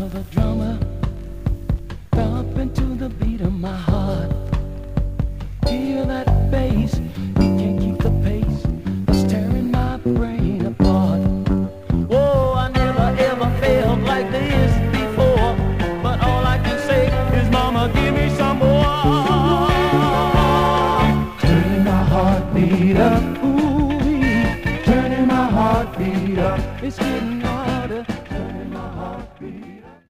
the drummer, thumping to the beat of my heart. Hear that bass, he can't keep the pace, it's tearing my brain apart. Oh, I never ever felt like this before, but all I can say is, Mama, give me some more. Turning my heartbeat up, ooh-wee, turning my heartbeat up. It's getting